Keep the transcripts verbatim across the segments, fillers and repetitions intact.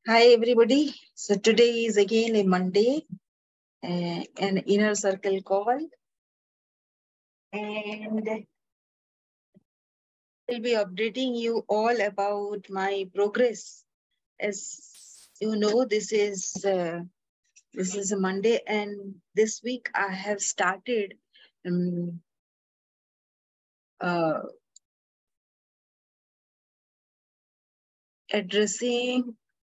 Hi everybody. So today is again a Monday, uh, an inner circle call, and I'll be updating you all about my progress. As you know, this is uh, this is a Monday, and this week I have started um, uh, addressing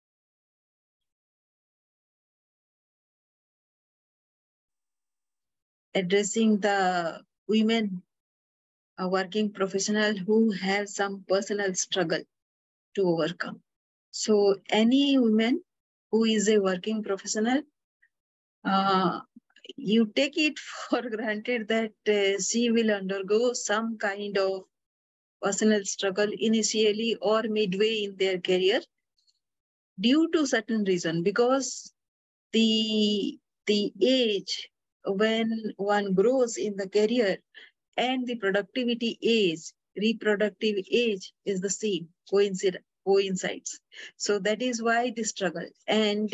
addressing the women, uh, working professional who have some personal struggle to overcome. So any woman who is a working professional, uh, you take it for granted that uh, she will undergo some kind of personal struggle initially or midway in their career due to certain reason, because the the age when one grows in the career and the productivity age, reproductive age is the same, coincide, coincides. So that is why the struggle. And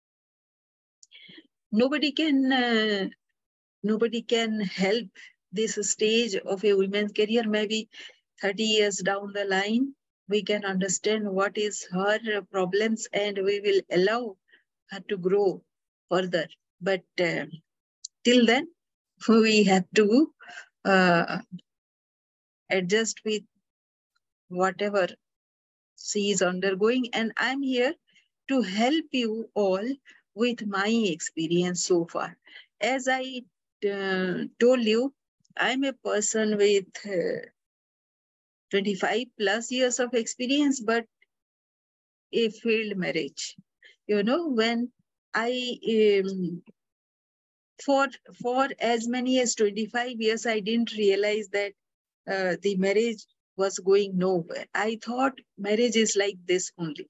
nobody can uh, nobody can help this stage of a woman's career. Maybe thirty years down the line, we can understand what is her problems and we will allow her to grow further. But uh, till then, we have to uh, adjust with whatever she is undergoing. And I'm here to help you all with my experience so far. As I uh, told you, I'm a person with uh, twenty-five plus years of experience, but a failed marriage. You know, when I, um, for, for as many as twenty-five years, I didn't realize that uh, the marriage was going nowhere. I thought marriage is like this only.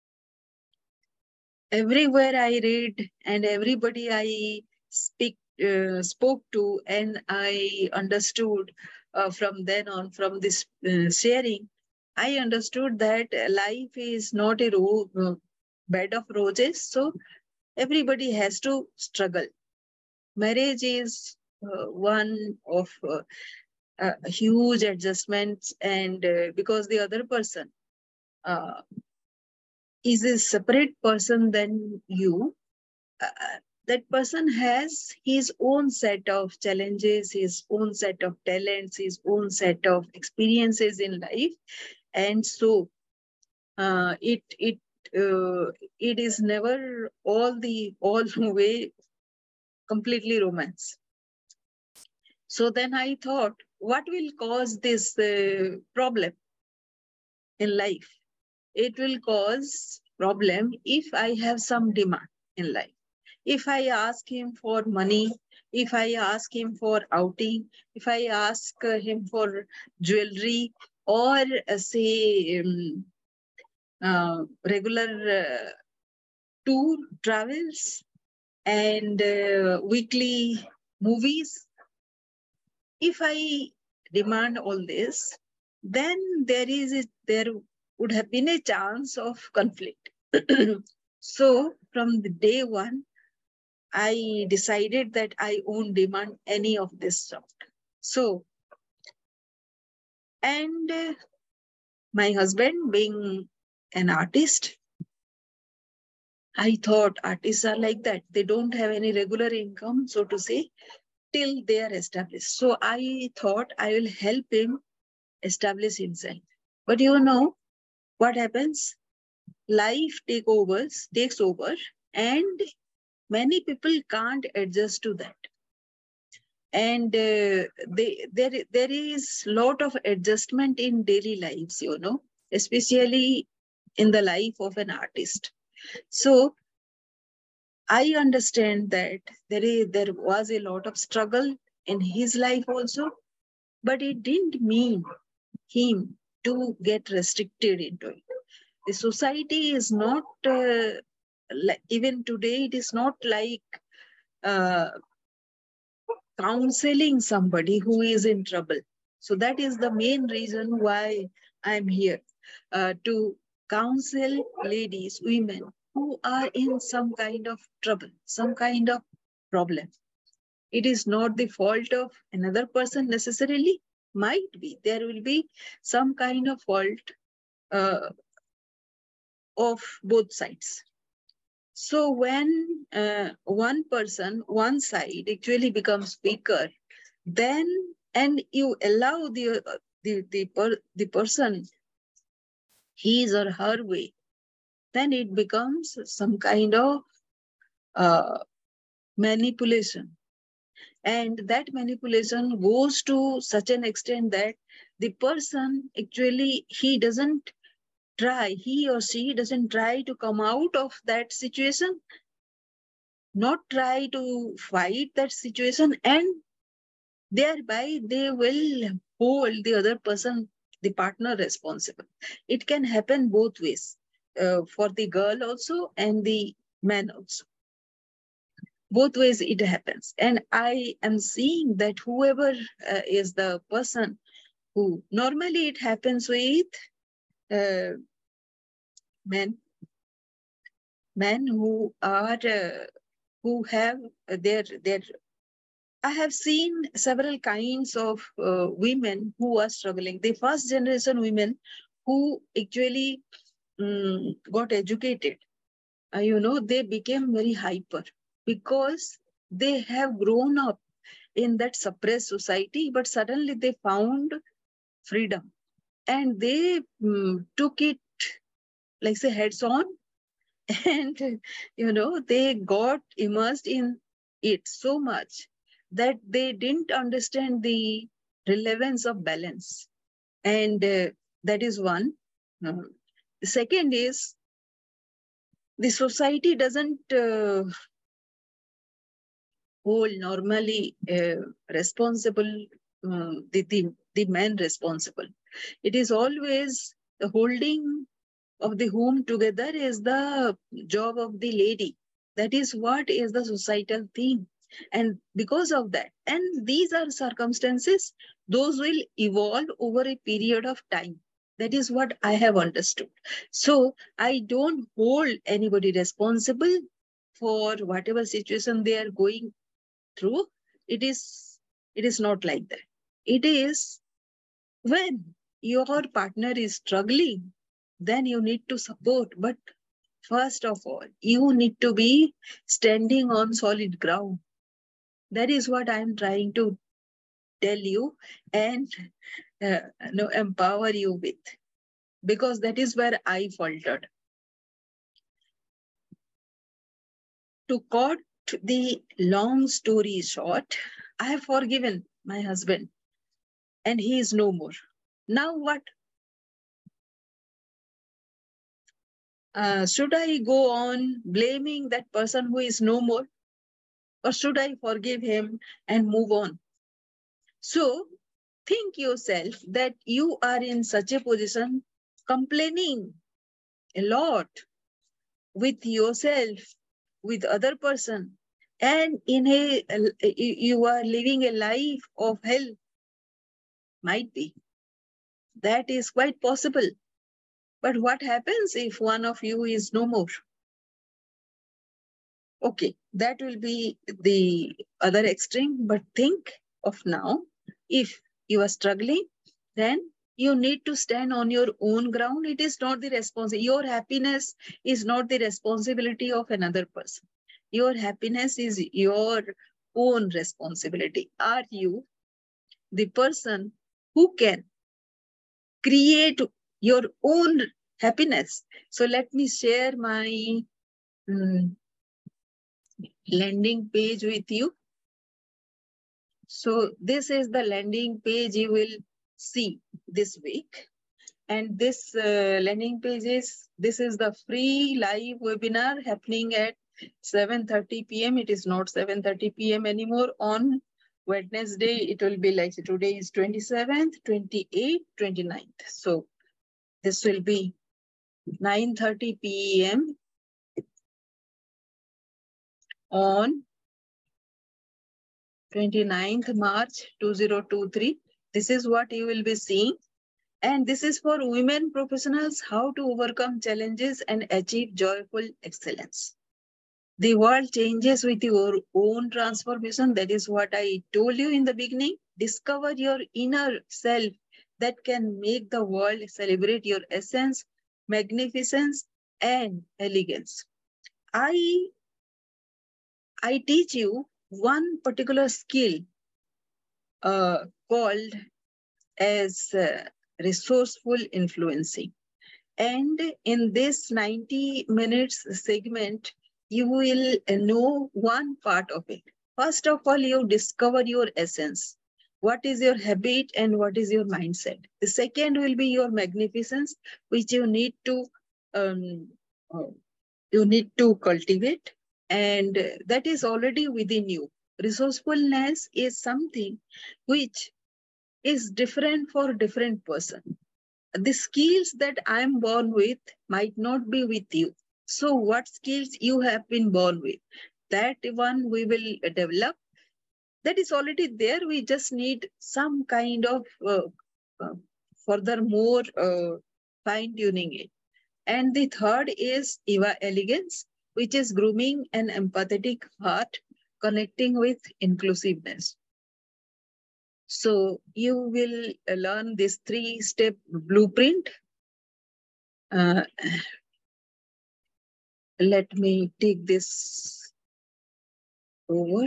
Everywhere I read and everybody I speak uh, spoke to, and I understood uh, from then on, from this uh, sharing, I understood that life is not a ro- uh, bed of roses. So everybody has to struggle. Marriage is uh, one of uh, uh, huge adjustments, and uh, because the other person uh, is a separate person than you, uh, that person has his own set of challenges, his own set of talents, his own set of experiences in life. And so uh, it it uh, it is never all the all the way completely romance. So then I thought, what will cause this uh, problem in life? It will cause problem if I have some demand in life. If I ask him for money, if I ask him for outing, if I ask uh, him for jewelry, or uh, say um, uh, regular uh, tour travels and uh, weekly movies, if I demand all this, then there is a, there would have been a chance of conflict. So from the day one, I decided that I won't demand any of this sort. So, and uh, my husband being an artist, I thought artists are like that. They don't have any regular income, so to say, till they are established. So I thought I will help him establish himself. But you know what happens? Life take overs, takes over, and many people can't adjust to that. And uh, they, there, there is lot of adjustment in daily lives, you know, especially in the life of an artist. So I understand that there is there was a lot of struggle in his life also, but it didn't mean him to get restricted into it. The society is not uh, like, even today it is not like uh, counseling somebody who is in trouble. So that is the main reason why I'm here, uh, to counsel ladies, women who are in some kind of trouble, some kind of problem. It is not the fault of another person necessarily. Might be. There will be some kind of fault uh, of both sides. So when uh, one person, one side actually becomes weaker, then and you allow the uh, the the, per, the person his or her way, then it becomes some kind of uh, manipulation. And that manipulation goes to such an extent that the person actually, he doesn't try, he or she doesn't try to come out of that situation, not try to fight that situation, and thereby they will hold the other person, the partner, responsible. It can happen both ways, uh, for the girl also and the man also. Both ways it happens. And I am seeing that whoever uh, is the person who, normally it happens with uh, men, men who are, uh, who have their, their, I have seen several kinds of uh, women who are struggling. The first generation women who actually um, got educated, uh, you know, they became very hyper because they have grown up in that suppressed society, but suddenly they found freedom and they um, took it, like say, heads on, and you know, they got immersed in it so much that they didn't understand the relevance of balance. And uh, that is one. Uh, the second is, the society doesn't uh, hold normally uh, responsible, um, the, the, the man responsible. It is always the holding of the home together is the job of the lady. That is what is the societal theme. And because of that, and these are circumstances, those will evolve over a period of time. That is what I have understood. So I don't hold anybody responsible for whatever situation they are going through. It is, it is not like that. It is when your partner is struggling, then you need to support. But first of all, you need to be standing on solid ground. That is what I'm trying to tell you and uh, no, empower you with, because that is where I faltered. To cut the long story short, I have forgiven my husband and he is no more. Now what? Uh, should I go on blaming that person who is no more? Or should I forgive him and move on? So think yourself that you are in such a position, complaining a lot with yourself, with other person, and in a, you are living a life of hell. Might be. That is quite possible. But what happens if one of you is no more? Okay, that will be the other extreme. But think of now, if you are struggling, then you need to stand on your own ground. It is not the responsibility. Your happiness is not the responsibility of another person. Your happiness is your own responsibility. Are you the person who can create your own happiness? So let me share my um, landing page with you. So this is the landing page you will see this week. And this uh, landing page is, this is the free live webinar happening at seven thirty p m It is not seven thirty p m anymore. On Wednesday, it will be like, today is twenty-seventh, twenty-eighth, twenty-ninth. So this will be nine thirty p m on twenty-ninth March two thousand twenty-three. This is what you will be seeing. And this is for women professionals, how to overcome challenges and achieve joyful excellence. The world changes with your own transformation. That is what I told you in the beginning. Discover your inner self that can make the world celebrate your essence, magnificence, and elegance. I, I teach you one particular skill uh, called as uh, resourceful influencing. And in this ninety minutes segment, you will know one part of it. First of all, you discover your essence. What is your habit and what is your mindset? The second will be your magnificence, which you need to um, uh, you need to cultivate, and that is already within you. Resourcefulness is something which is different for different person. The skills that I'm born with might not be with you. So what skills you have been born with, that one we will develop. That is already there. We just need some kind of uh, uh, furthermore uh, fine tuning it. And the third is Eva elegance, which is grooming an empathetic heart, connecting with inclusiveness. So you will learn this three-step blueprint. Uh, let me take this over.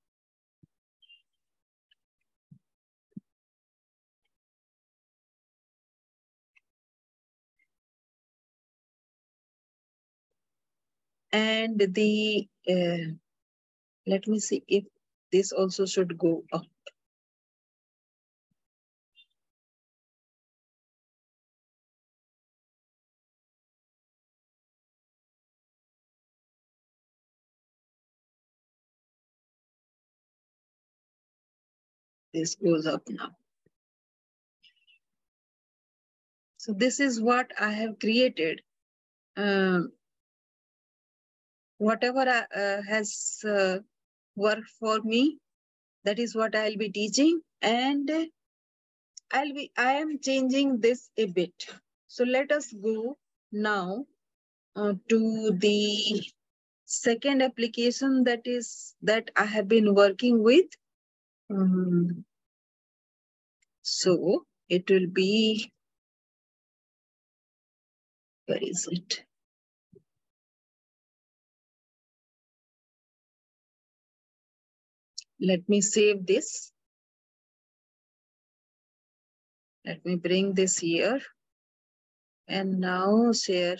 And the, uh, let me see if this also should go up. This goes up now. So this is what I have created. Um, whatever uh, has uh, worked for me, that is what I'll be teaching. And I'll be, I am changing this a bit. So let us go now uh, to the second application that is that I have been working with. Um, so it will be, where is it? Let me save this. Let me bring this here. And now share,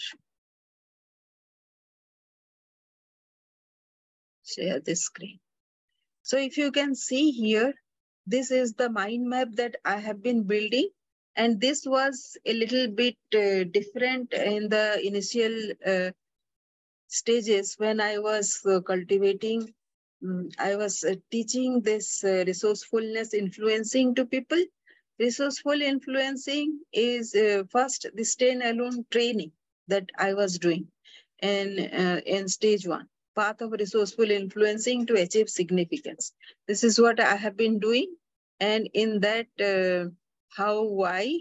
share this screen. So if you can see here, this is the mind map that I have been building. And this was a little bit uh, different in the initial uh, stages when I was uh, cultivating. um, I was uh, teaching this uh, resourcefulness influencing to people. Resourceful influencing is uh, first the stand alone training that I was doing in, uh, in stage one. Path of resourceful influencing to achieve significance. This is what I have been doing. And in that, uh, how, why.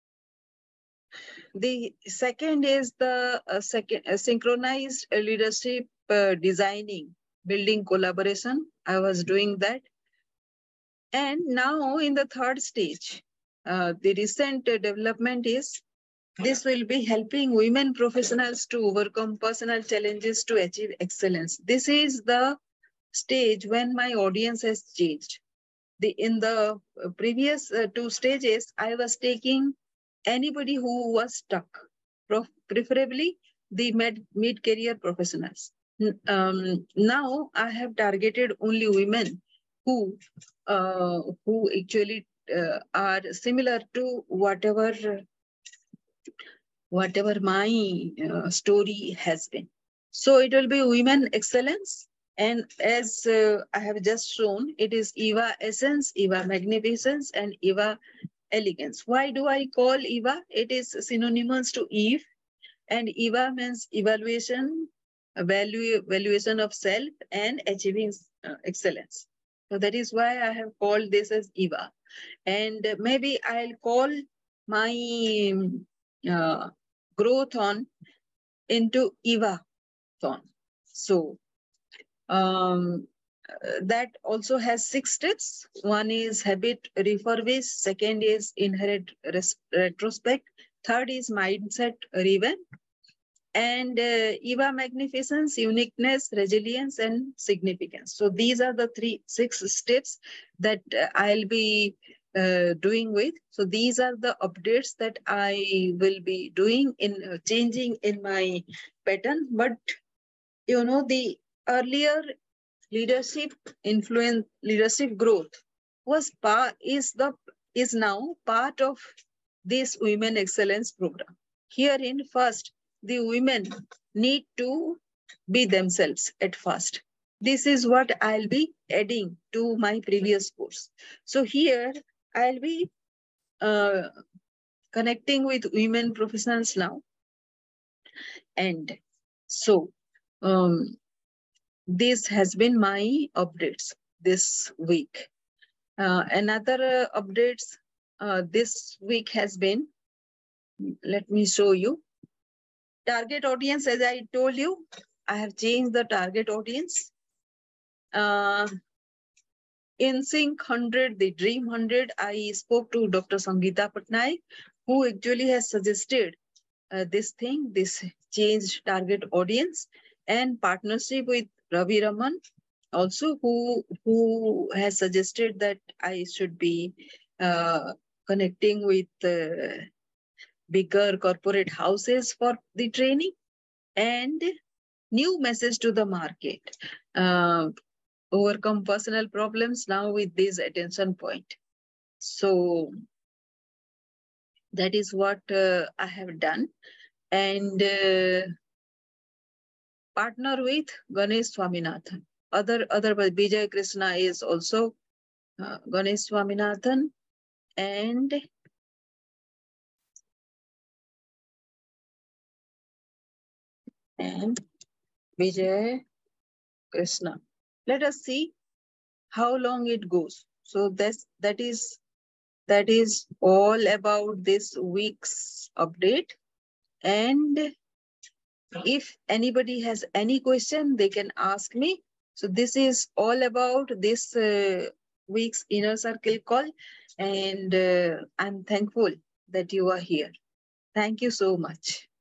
The second is the uh, second uh, synchronized leadership uh, designing, building collaboration. I was doing that. And now in the third stage, uh, the recent uh, development is this will be helping women professionals to overcome personal challenges to achieve excellence. This is the stage when my audience has changed. The, in the previous uh, two stages, I was taking anybody who was stuck, preferably the mid, mid-career professionals. Um, now I have targeted only women who, uh, who actually uh, are similar to whatever, whatever my uh, story has been. So it will be women excellence. And as uh, I have just shown, it is Eva essence, Eva magnificence, and Eva elegance. Why do I call Eva? It is synonymous to Eve, and Eva means evaluation, value, evaluation of self, and achieving uh, excellence. So that is why I have called this as Eva. And maybe I'll call my uh, growth on into Eva-thon. So um, uh, that also has six steps. One is habit refurbish. Second is inherit res- retrospect. Third is mindset revamp. And uh, Eva magnificence, uniqueness, resilience, and significance. So these are the three, six steps that uh, I'll be uh, doing with. So these are the updates that I will be doing in uh, changing in my pattern. But you know, the earlier leadership influence, leadership growth was part is the is now part of this women excellence program. Herein, first, the women need to be themselves at first. This is what I'll be adding to my previous course. So here I'll be uh, connecting with women professionals now. And so um, this has been my updates this week. Uh, another uh, updates uh, this week has been, let me show you. Target audience, as I told you, I have changed the target audience. Uh, in Sync one hundred, the Dream one hundred, I spoke to Doctor Sangeeta Patnaik, who actually has suggested uh, this thing, this changed target audience, and partnership with Ravi Raman, also who who has suggested that I should be uh, connecting with uh, bigger corporate houses for the training, and new message to the market. Uh, overcome personal problems now with this attention point. So that is what uh, I have done. And uh, partner with Ganesh Swaminathan. Other, other Vijay Krishna is also uh, Ganesh Swaminathan, and and Vijay Krishna. Let us see how long it goes. So that's that is that is all about this week's update. And if anybody has any question, they can ask me. So this is all about this uh, week's Inner Circle call. And uh, I'm thankful that you are here. Thank you so much.